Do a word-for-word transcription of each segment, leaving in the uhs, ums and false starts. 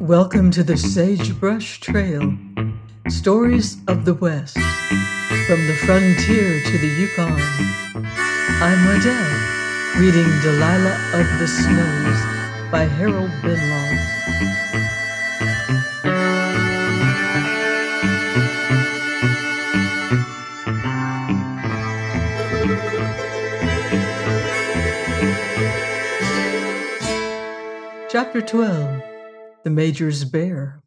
Welcome to the Sagebrush Trail, stories of the West, from the frontier to the Yukon. I'm Waddell, reading Delilah of the Snows by Harold Benloss. Chapter twelve. The Major's Bear.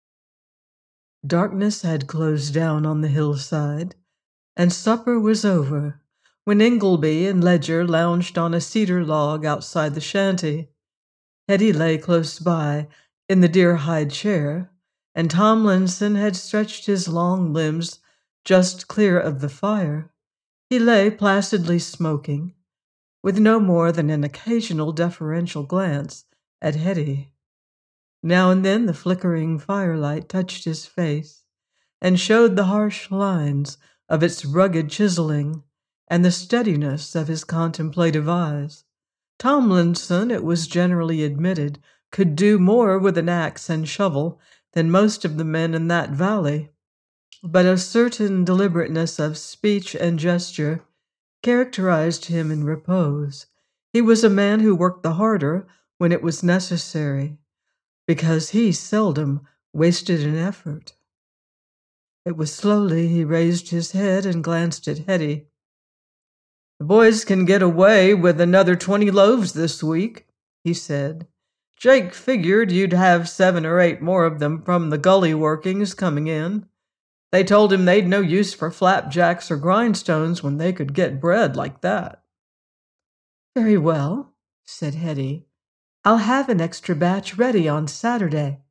Darkness had closed down on the hillside, and supper was over when Ingleby and Ledger lounged on a cedar log outside the shanty. Hetty lay close by in the deer-hide chair, and Tomlinson had stretched his long limbs just clear of the fire. He lay placidly smoking, with no more than an occasional deferential glance at Hetty. Now and then the flickering firelight touched his face and showed the harsh lines of its rugged chiseling and the steadiness of his contemplative eyes. Tomlinson, it was generally admitted, could do more with an axe and shovel than most of the men in that valley, but a certain deliberateness of speech and gesture characterized him in repose. He was a man who worked the harder when it was necessary, because he seldom wasted an effort. It was slowly he raised his head and glanced at Hetty. "The boys can get away with another twenty loaves this week," he said. "Jake figured you'd have seven or eight more of them from the gully workings coming in. They told him they'd no use for flapjacks or grindstones when they could get bread like that." "Very well," said Hetty. "I'll have an extra batch ready on Saturday."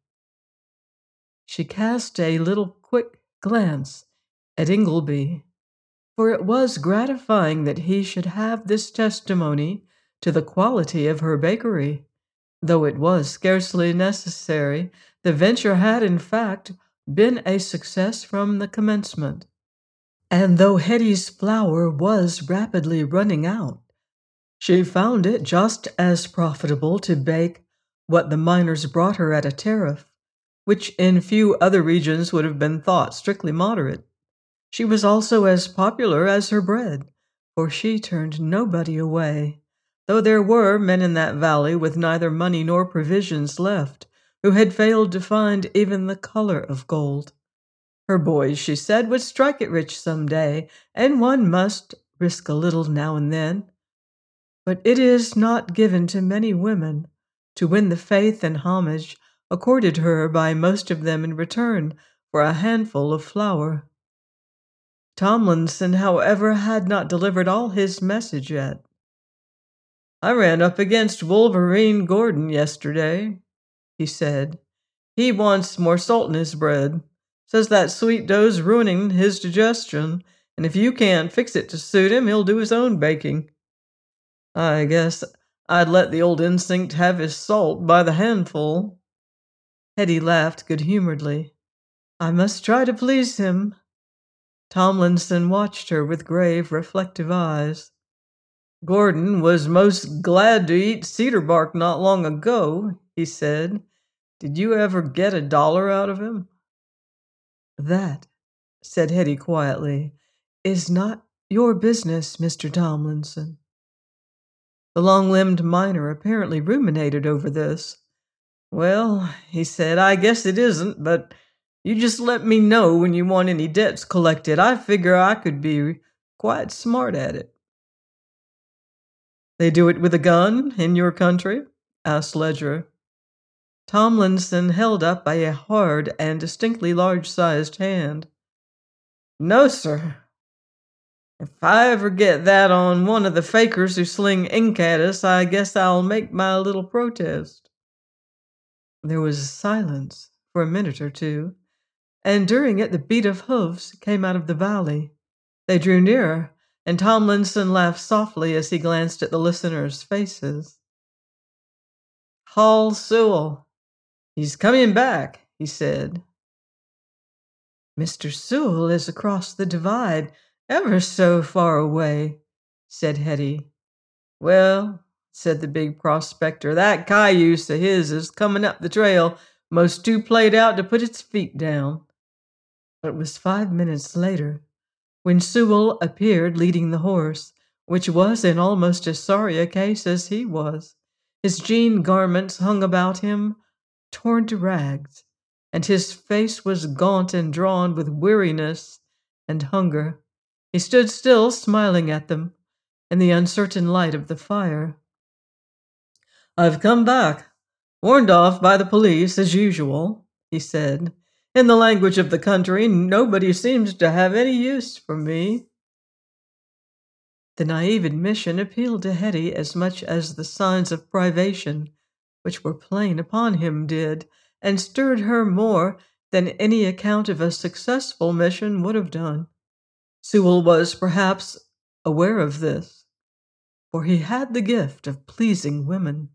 She cast a little quick glance at Ingleby, for it was gratifying that he should have this testimony to the quality of her bakery. Though it was scarcely necessary, the venture had, in fact, been a success from the commencement. And though Hetty's flour was rapidly running out, she found it just as profitable to bake what the miners brought her at a tariff, which in few other regions would have been thought strictly moderate. She was also as popular as her bread, for she turned nobody away, though there were men in that valley with neither money nor provisions left, who had failed to find even the color of gold. Her boys, she said, would strike it rich some day, and one must risk a little now and then. But it is not given to many women to win the faith and homage accorded her by most of them in return for a handful of flour. Tomlinson, however, had not delivered all his message yet. "I ran up against Wolverine Gordon yesterday," he said. "He wants more salt in his bread. Says that sweet dough's ruining his digestion, and if you can't fix it to suit him, he'll do his own baking. I guess I'd let the old instinct have his salt by the handful." Hetty laughed good-humoredly. "I must try to please him." Tomlinson watched her with grave, reflective eyes. "Gordon was most glad to eat cedar bark not long ago," he said. "Did you ever get a dollar out of him?" "That," said Hetty quietly, "is not your business, Mister Tomlinson." The long-limbed miner apparently ruminated over this. "Well," he said, "I guess it isn't, but you just let me know when you want any debts collected. I figure I could be quite smart at it." "They do it with a gun in your country?" asked Ledger. Tomlinson held up a hard and distinctly large-sized hand. "No, sir. If I ever get that on one of the fakers who sling ink at us, I guess I'll make my little protest." There was silence for a minute or two, and during it the beat of hoofs came out of the valley. They drew nearer, and Tomlinson laughed softly as he glanced at the listeners' faces. "Hall Sewell. He's coming back," he said. "Mister Sewell is across the divide, ever so far away," said Hetty. "Well," said the big prospector, "that cayuse of his is coming up the trail most too played out to put its feet down. It was five minutes later when Sewell appeared leading the horse, which was in almost as sorry a case as he was. His jean garments hung about him, torn to rags, and his face was gaunt and drawn with weariness and hunger. He stood still, smiling at them in the uncertain light of the fire. "I've come back, warned off by the police as usual," he said. "In the language of the country, nobody seems to have any use for me." The naive admission appealed to Hetty as much as the signs of privation, which were plain upon him, did, and stirred her more than any account of a successful mission would have done. Sewell was perhaps aware of this, for he had the gift of pleasing women.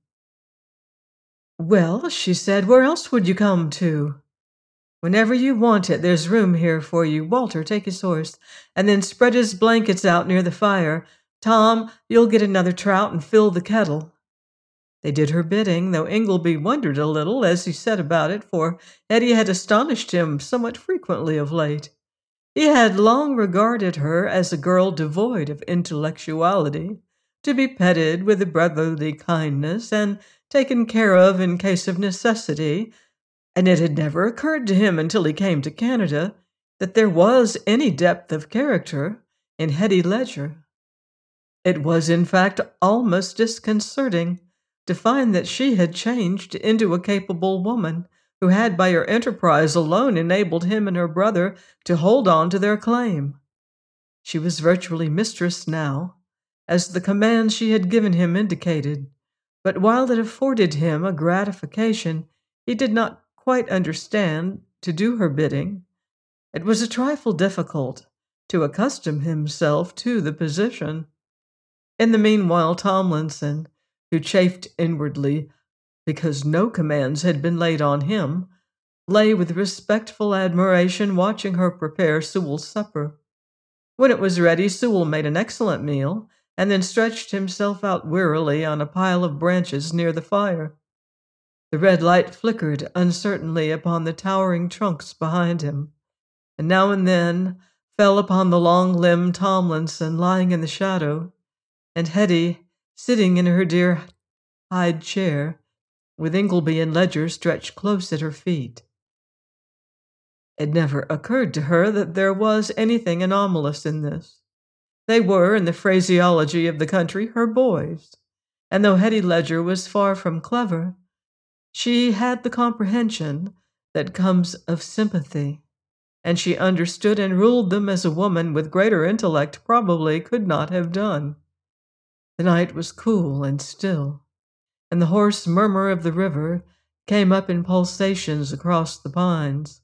"Well," she said, "where else would you come to? Whenever you want it, there's room here for you. Walter, take his horse, and then spread his blankets out near the fire. Tom, you'll get another trout and fill the kettle." They did her bidding, though Ingleby wondered a little as he set about it, for Hetty had astonished him somewhat frequently of late. He had long regarded her as a girl devoid of intellectuality, to be petted with a brotherly kindness and taken care of in case of necessity, and it had never occurred to him until he came to Canada that there was any depth of character in Hetty Ledger. It was, in fact, almost disconcerting to find that she had changed into a capable woman who had by her enterprise alone enabled him and her brother to hold on to their claim. She was virtually mistress now, as the command she had given him indicated, but while it afforded him a gratification he did not quite understand to do her bidding, it was a trifle difficult to accustom himself to the position. In the meanwhile, Tomlinson, who chafed inwardly because no commands had been laid on him, lay with respectful admiration watching her prepare Sewell's supper. When it was ready, Sewell made an excellent meal, and then stretched himself out wearily on a pile of branches near the fire. The red light flickered uncertainly upon the towering trunks behind him, and now and then fell upon the long-limbed Tomlinson lying in the shadow, and Hetty sitting in her dear hide chair, with Ingleby and Ledger stretched close at her feet. It never occurred to her that there was anything anomalous in this. They were, in the phraseology of the country, her boys, and though Hetty Ledger was far from clever, she had the comprehension that comes of sympathy, and she understood and ruled them as a woman with greater intellect probably could not have done. The night was cool and still, and the hoarse murmur of the river came up in pulsations across the pines.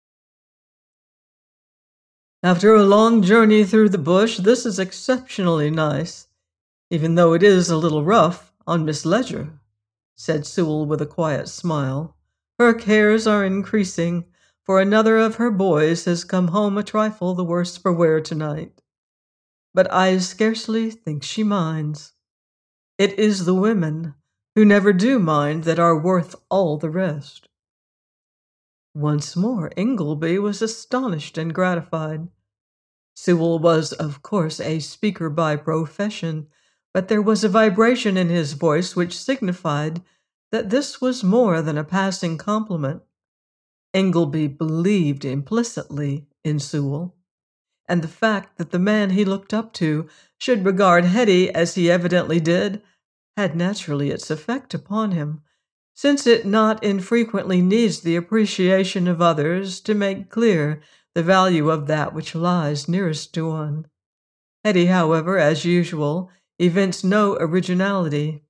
"After a long journey through the bush, this is exceptionally nice, even though it is a little rough on Miss Ledger," said Sewell with a quiet smile. "Her cares are increasing, for another of her boys has come home a trifle the worse for wear tonight. But I scarcely think she minds. It is the women who never do mind that are worth all the rest." Once more Ingleby was astonished and gratified. Sewell was, of course, a speaker by profession, but there was a vibration in his voice which signified that this was more than a passing compliment. Ingleby believed implicitly in Sewell, and the fact that the man he looked up to should regard Hetty as he evidently did had naturally its effect upon him, since it not infrequently needs the appreciation of others to make clear the value of that which lies nearest to one. Hetty, however, as usual, evinced no originality.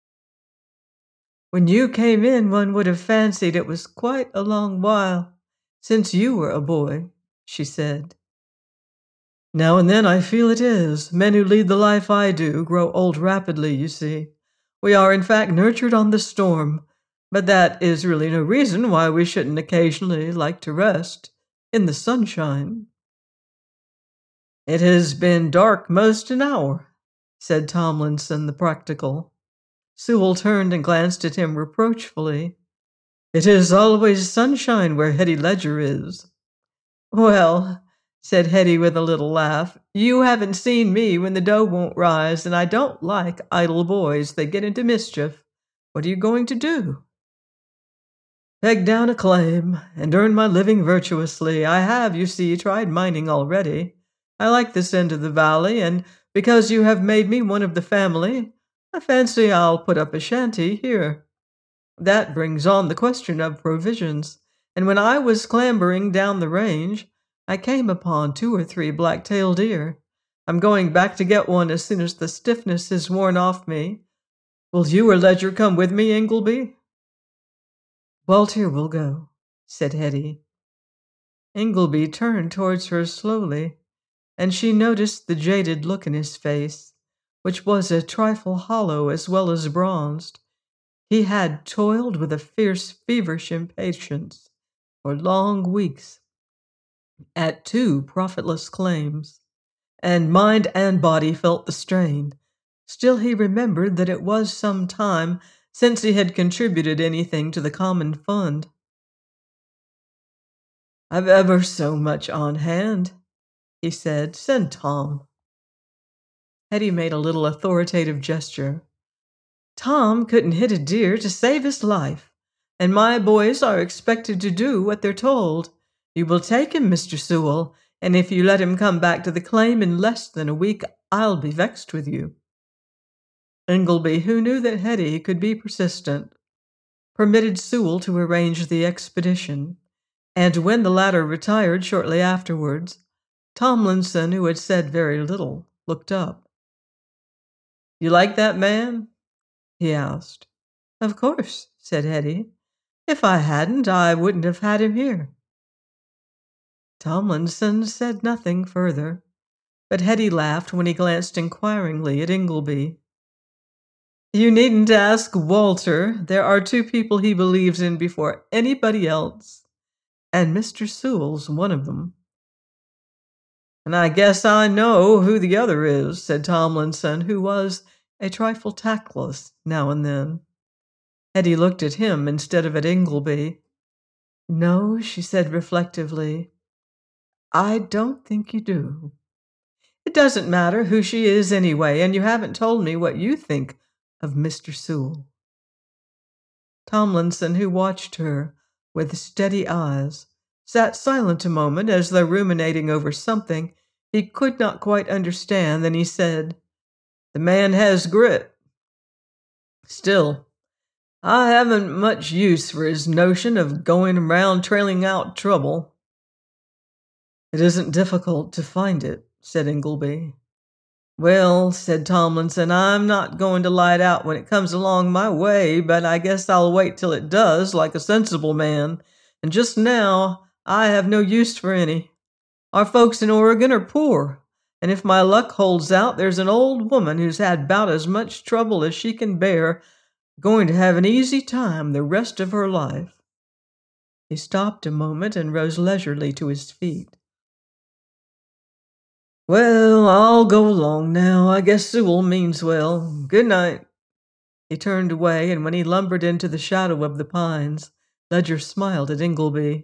"When you came in, one would have fancied it was quite a long while since you were a boy," she said. "Now and then I feel it is. Men who lead the life I do grow old rapidly, you see. We are, in fact, nurtured on the storm, but that is really no reason why we shouldn't occasionally like to rest in the sunshine." "It has been dark most an hour," said Tomlinson the practical. Sewell turned and glanced at him reproachfully. It is always sunshine where Hetty Ledger is. Well, said Hetty with a little laugh, you haven't seen me when the dough won't rise, and I don't like idle boys. They get into mischief. What are you going to do? Peg down a claim and earn my living virtuously. I have, you see, tried mining already. I like this end of the valley, and because you have made me one of the family, I fancy I'll put up a shanty here. That brings on the question of provisions, and when I was clambering down the range, I came upon two or three black-tailed deer. I'm going back to get one as soon as the stiffness is worn off me. Will you or Ledger come with me, Ingleby? Walter will go, said Hetty. Ingleby turned towards her slowly, and she noticed the jaded look in his face, which was a trifle hollow as well as bronzed. He had toiled with a fierce, feverish impatience for long weeks at two profitless claims, and mind and body felt the strain. Still he remembered that it was some time since he had contributed anything to the common fund. I've ever so much on hand, he said. Send Tom. Hetty made a little authoritative gesture. Tom couldn't hit a deer to save his life, and my boys are expected to do what they're told. You will take him, Mister Sewell, and if you let him come back to the claim in less than a week, I'll be vexed with you. Ingleby, who knew that Hetty could be persistent, permitted Sewell to arrange the expedition, and when the latter retired shortly afterwards, Tomlinson, who had said very little, looked up. You like that man? He asked. Of course, said Hetty. If I hadn't, I wouldn't have had him here. Tomlinson said nothing further, but Hetty laughed when he glanced inquiringly at Ingleby. You needn't ask Walter. There are two people he believes in before anybody else, and Mister Sewell's one of them. And I guess I know who the other is, said Tomlinson, who was a trifle tactless now and then. Hetty looked at him instead of at Ingleby. No, she said reflectively, I don't think you do. It doesn't matter who she is anyway, and you haven't told me what you think of Mister Sewell. Tomlinson, who watched her with steady eyes, sat silent a moment as though ruminating over something he could not quite understand. Then he said, The man has grit. Still, I haven't much use for his notion of going around trailing out trouble. It isn't difficult to find it, said Ingleby. Well, said Tomlinson, I'm not going to light out when it comes along my way, but I guess I'll wait till it does, like a sensible man, and just now I have no use for any. Our folks in Oregon are poor, and if my luck holds out, there's an old woman who's had about as much trouble as she can bear, going to have an easy time the rest of her life. He stopped a moment and rose leisurely to his feet. Well, I'll go along now. I guess Sewell means well. Good night. He turned away, and when he lumbered into the shadow of the pines, Ledger smiled at Ingleby.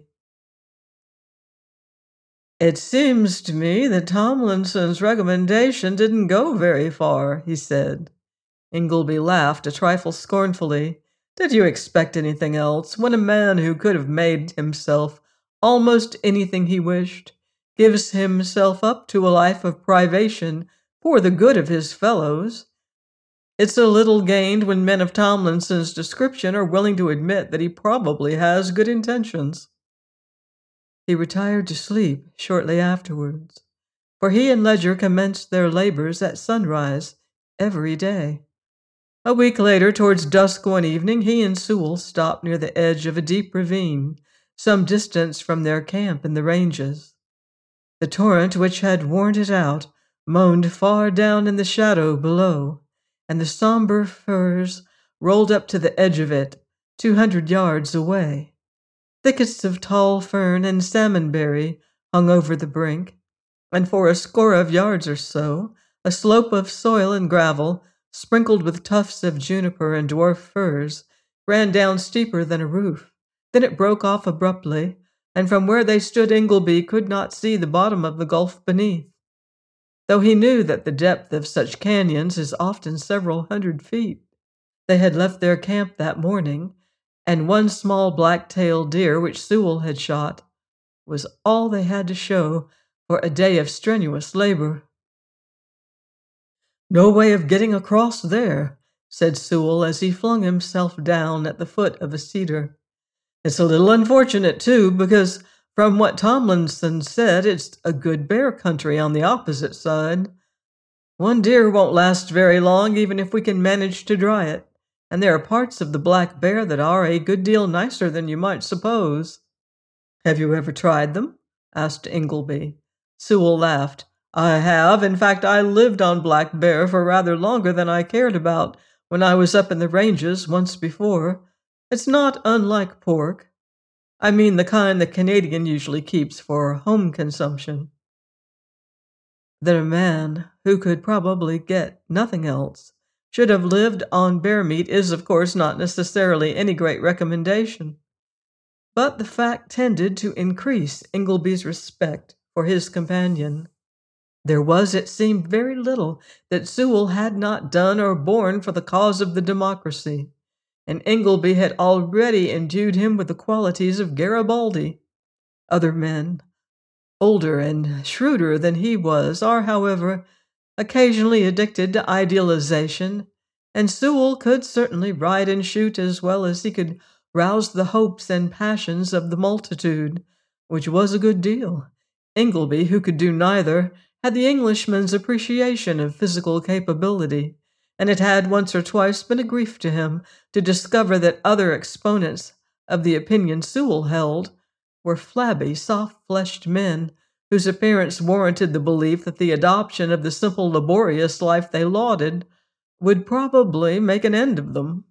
It seems to me that Tomlinson's recommendation didn't go very far, he said. Ingleby laughed a trifle scornfully. Did you expect anything else when a man who could have made himself almost anything he wished gives himself up to a life of privation for the good of his fellows? It's a little gained when men of Tomlinson's description are willing to admit that he probably has good intentions. He retired to sleep shortly afterwards, for he and Ledger commenced their labors at sunrise every day. A week later, towards dusk one evening, he and Sewell stopped near the edge of a deep ravine, some distance from their camp in the ranges. The torrent which had worn it out moaned far down in the shadow below, and the somber firs rolled up to the edge of it, two hundred yards away. Thickets of tall fern and salmonberry hung over the brink, and for a score of yards or so, a slope of soil and gravel, sprinkled with tufts of juniper and dwarf firs, ran down steeper than a roof, Then it broke off abruptly, and from where they stood Ingleby could not see the bottom of the gulf beneath, though he knew that the depth of such canyons is often several hundred feet. They had left their camp that morning, and one small black-tailed deer which Sewell had shot was all they had to show for a day of strenuous labor. "No way of getting across there," said Sewell as he flung himself down at the foot of a cedar. "It's a little unfortunate, too, because from what Tomlinson said, it's a good bear country on the opposite side. One deer won't last very long, even if we can manage to dry it, and there are parts of the black bear that are a good deal nicer than you might suppose." "Have you ever tried them?" asked Ingleby. Sewell laughed. "I have. In fact, I lived on black bear for rather longer than I cared about when I was up in the ranges once before. It's not unlike pork. I mean the kind the Canadian usually keeps for home consumption." That a man who could probably get nothing else should have lived on bear meat is, of course, not necessarily any great recommendation. But the fact tended to increase Ingleby's respect for his companion. There was, it seemed, very little that Sewell had not done or borne for the cause of the democracy, and Ingleby had already endued him with the qualities of Garibaldi. Other men, older and shrewder than he was, are, however, occasionally addicted to idealization, and Sewell could certainly ride and shoot as well as he could rouse the hopes and passions of the multitude, which was a good deal. Ingleby, who could do neither, had the Englishman's appreciation of physical capability, and it had once or twice been a grief to him to discover that other exponents of the opinion Sewell held were flabby, soft-fleshed men whose appearance warranted the belief that the adoption of the simple, laborious life they lauded would probably make an end of them.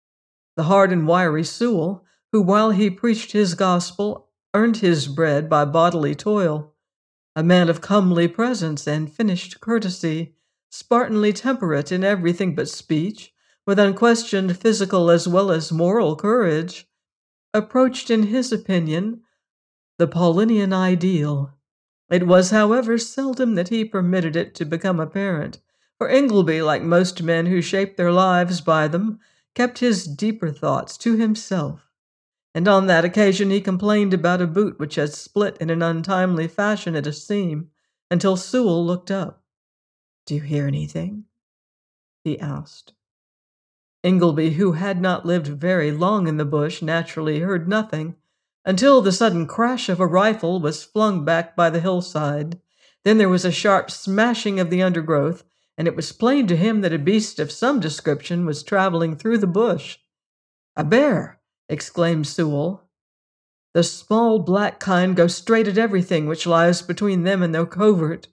The hard and wiry Sewell, who while he preached his gospel earned his bread by bodily toil, a man of comely presence and finished courtesy, Spartanly temperate in everything but speech, with unquestioned physical as well as moral courage, approached, in his opinion, the Paulinian ideal. It was, however, seldom that he permitted it to become apparent, for Ingleby, like most men who shape their lives by them, kept his deeper thoughts to himself, and on that occasion he complained about a boot which had split in an untimely fashion at a seam, until Sewell looked up. "Do you hear anything?" he asked. Ingleby, who had not lived very long in the bush, naturally heard nothing, until the sudden crash of a rifle was flung back by the hillside. Then there was a sharp smashing of the undergrowth, and it was plain to him that a beast of some description was traveling through the bush. "A bear!" exclaimed Sewell. "The small black kind go straight at everything which lies between them and their covert.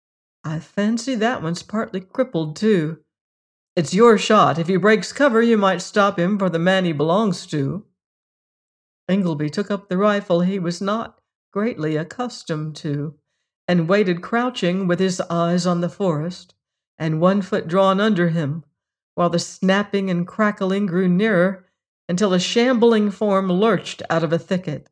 I fancy that one's partly crippled, too. It's your shot. If he breaks cover, you might stop him for the man he belongs to." Ingleby took up the rifle he was not greatly accustomed to, and waited crouching with his eyes on the forest, and one foot drawn under him, while the snapping and crackling grew nearer until a shambling form lurched out of a thicket.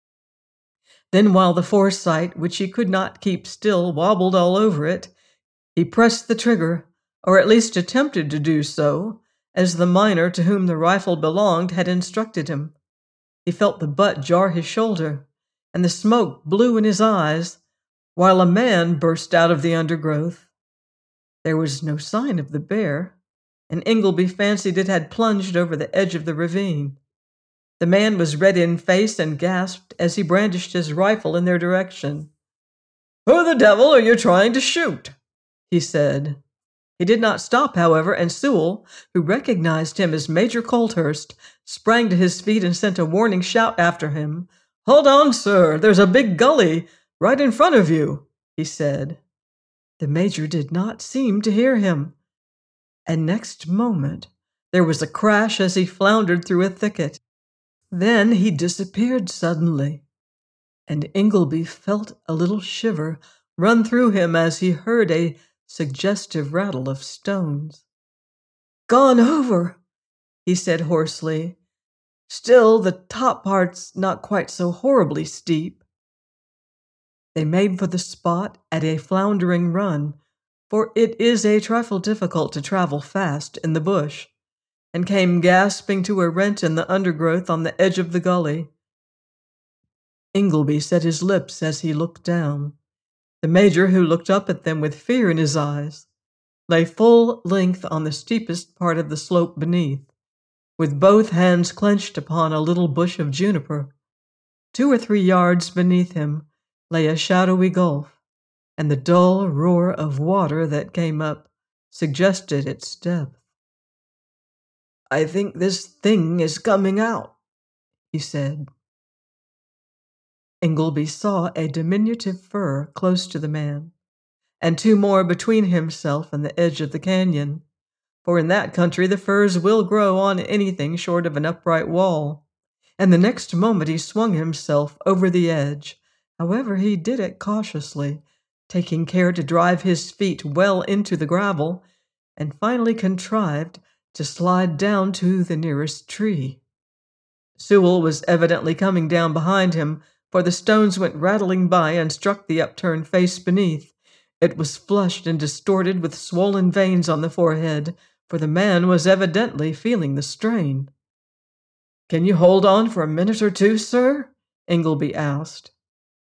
Then, while the foresight, which he could not keep still, wobbled all over it, he pressed the trigger, or at least attempted to do so, as the miner to whom the rifle belonged had instructed him. He felt the butt jar his shoulder, and the smoke blew in his eyes, while a man burst out of the undergrowth. There was no sign of the bear, and Ingleby fancied it had plunged over the edge of the ravine. The man was red in face and gasped as he brandished his rifle in their direction. "Who the devil are you trying to shoot?" he said. He did not stop, however, and Sewell, who recognized him as Major Colthurst, sprang to his feet and sent a warning shout after him. "Hold on, sir, there's a big gully right in front of you," he said. The major did not seem to hear him, and next moment there was a crash as he floundered through a thicket. Then he disappeared suddenly, and Ingleby felt a little shiver run through him as he heard a suggestive rattle of stones. "Gone over," he said hoarsely. Still, the top part's not quite so horribly steep." They made for the spot at a floundering run, for it is a trifle difficult to travel fast in the bush, and came gasping to a rent in the undergrowth on the edge of the gully. Ingleby set his lips as he looked down. The Major, who looked up at them with fear in his eyes, lay full length on the steepest part of the slope beneath, with both hands clenched upon a little bush of juniper. Two or three yards beneath him lay a shadowy gulf, and the dull roar of water that came up suggested its depth. "I think this thing is coming out," he said. Ingleby saw a diminutive fir close to the man, and two more between himself and the edge of the canyon, for in that country the firs will grow on anything short of an upright wall, and the next moment he swung himself over the edge. However, he did it cautiously, taking care to drive his feet well into the gravel, and finally contrived to slide down to the nearest tree. Sewell was evidently coming down behind him, for the stones went rattling by and struck the upturned face beneath. It was flushed and distorted with swollen veins on the forehead, for the man was evidently feeling the strain. "Can you hold on for a minute or two, sir?" Ingleby asked.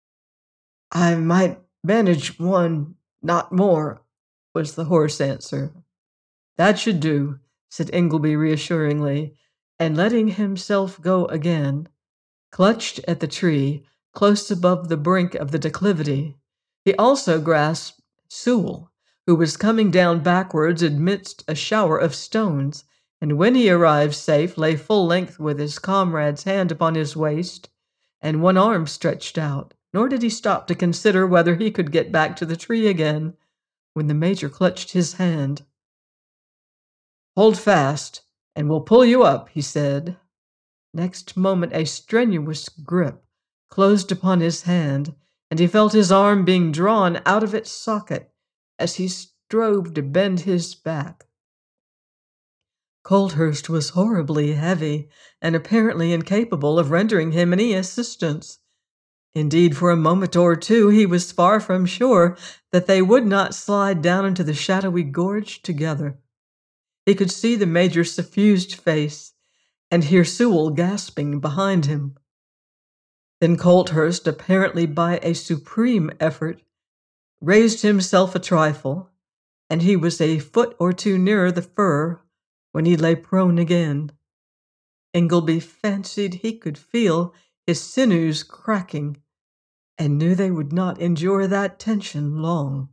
"I might manage one, not more," was the hoarse answer. "That should do," said Ingleby reassuringly, and letting himself go again, clutched at the tree close above the brink of the declivity. He also grasped Sewell, who was coming down backwards amidst a shower of stones, and when he arrived safe, lay full length with his comrade's hand upon his waist and one arm stretched out, nor did he stop to consider whether he could get back to the tree again when the Major clutched his hand. "Hold fast, and we'll pull you up," he said. Next moment a strenuous grip closed upon his hand, and he felt his arm being drawn out of its socket as he strove to bend his back. Colthurst was horribly heavy and apparently incapable of rendering him any assistance. Indeed, for a moment or two he was far from sure that they would not slide down into the shadowy gorge together. He could see the Major's suffused face and hear Sewell gasping behind him. Then Colthurst, apparently by a supreme effort, raised himself a trifle, and he was a foot or two nearer the fir when he lay prone again. Ingleby fancied he could feel his sinews cracking, and knew they would not endure that tension long.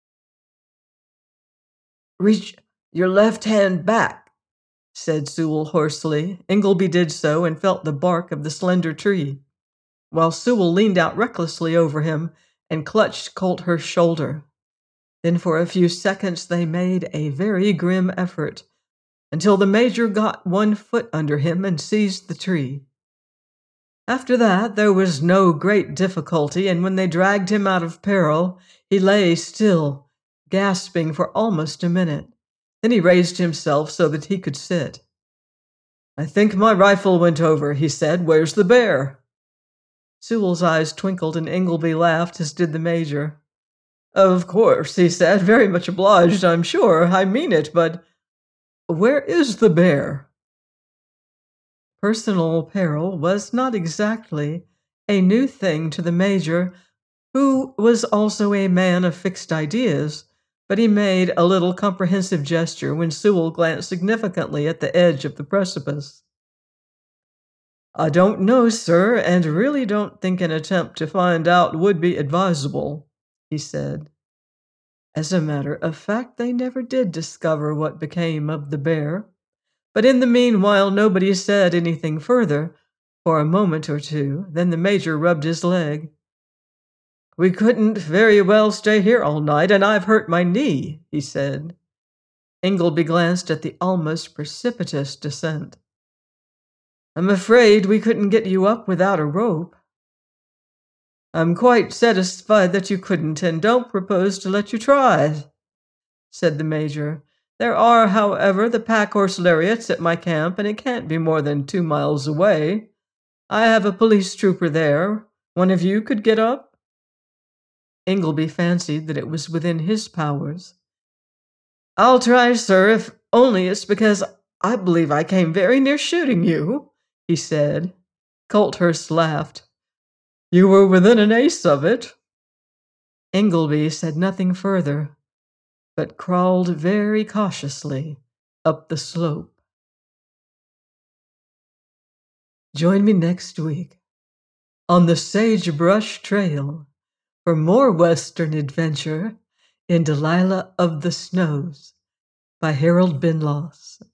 "Reach your left hand back," said Sewell hoarsely. Ingleby did so and felt the bark of the slender tree, while Sewell leaned out recklessly over him and clutched Colthurst's shoulder. Then for a few seconds they made a very grim effort, until the Major got one foot under him and seized the tree. After that there was no great difficulty, and when they dragged him out of peril, he lay still, gasping for almost a minute. Then he raised himself so that he could sit. "I think my rifle went over," he said. "Where's the bear?" Sewell's eyes twinkled, and Ingleby laughed, as did the Major. "Of course," he said. "Very much obliged, I'm sure. I mean it, but where is the bear?" Personal peril was not exactly a new thing to the Major, who was also a man of fixed ideas, but he made a little comprehensive gesture when Sewell glanced significantly at the edge of the precipice. "I don't know, sir, and really don't think an attempt to find out would be advisable," he said. As a matter of fact, they never did discover what became of the bear, but in the meanwhile nobody said anything further for a moment or two. Then the Major rubbed his leg. "We couldn't very well stay here all night, and I've hurt my knee," he said. Ingleby glanced at the almost precipitous descent. "I'm afraid we couldn't get you up without a rope." "I'm quite satisfied that you couldn't, and don't propose to let you try," said the Major, There are, however, the pack-horse lariats at my camp, and it can't be more than two miles away. I have a police trooper there. One of you could get up?" Ingleby fancied that it was within his powers. "I'll try, sir, if only it's because I believe I came very near shooting you," he said. Colthurst laughed. "You were within an ace of it." Ingleby said nothing further, but crawled very cautiously up the slope. Join me next week on the Sagebrush Trail for more Western adventure in Delilah of the Snows by Harold Binloss.